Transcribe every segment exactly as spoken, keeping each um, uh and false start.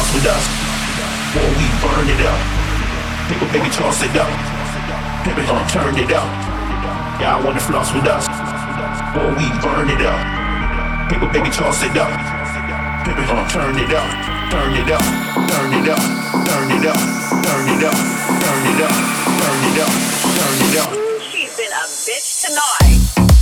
floss with us. Boy, we burn it up. People, baby, toss it up. Baby, uh, turn it up. Yeah, I wanna floss with us. Boy, we burn it up. People, baby, toss it up. Baby, uh, turn it up. Turn it up. Turn it up. Turn it up. Turn it up. Turn it up. Turn it up. Turn it up. She's been a bitch tonight.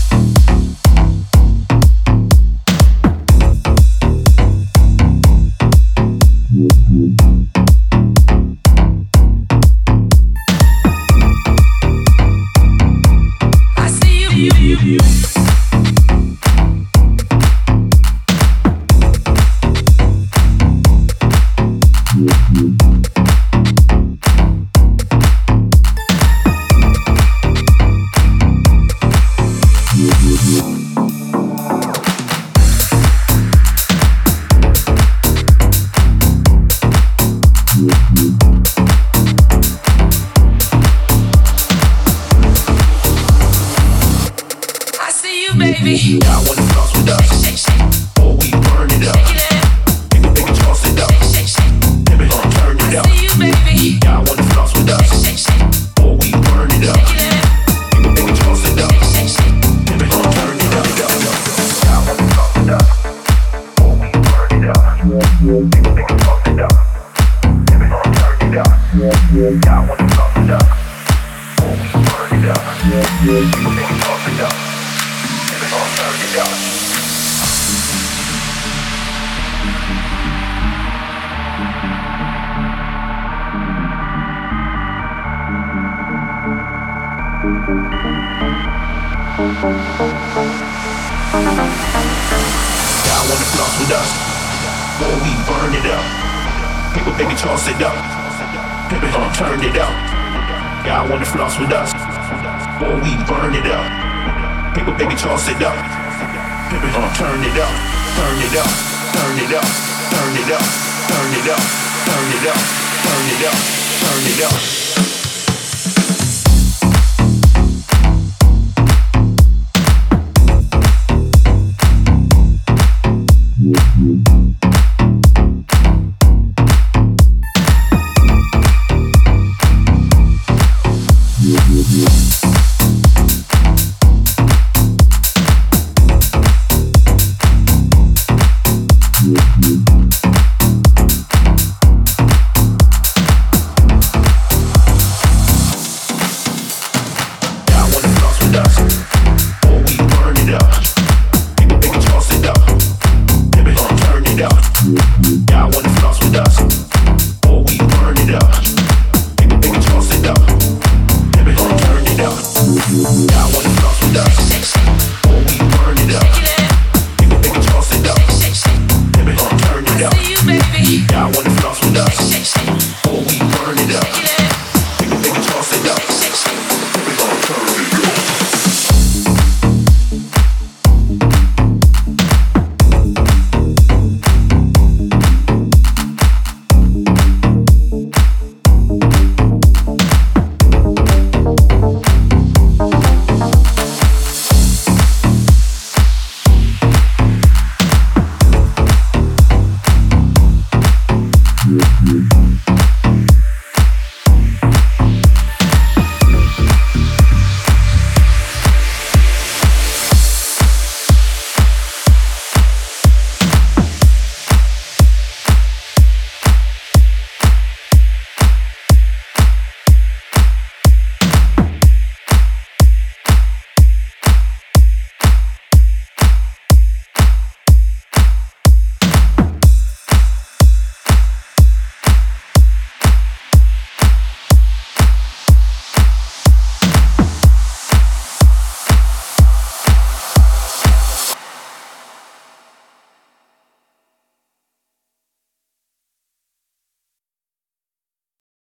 Baby, I wanna floss with us. Shake, shake, shake. Oh, we burn it up. Shake it, baby, baby, toss it up. Shake, shake, shake. Baby, uh, turn it up. I see you, baby. Yeah, I wanna floss with us. Shake, shake, shake. Oh, we burn it up. Shake it, baby, baby, toss it up. Shake, shake, shake. Baby, uh, turn it up, up, up. Yeah, I wanna floss with us. Oh, we burn it up. Baby, baby, toss it up. Baby, uh, turn it up. Yeah, I wanna floss with us. Oh, we burn it up. Baby, baby, toss it up. Yeah. I wanna floss with us. Boy, we burn it up. People, baby, toss it up. Baby, uh, turn it up. Yeah, I wanna floss with us. Boy, we burn it up. People, baby, toss it up. Baby, uh, turn it up. Turn it up. Turn it up. Turn it up. Turn it up. Turn it up. Turn it up. Turn it up.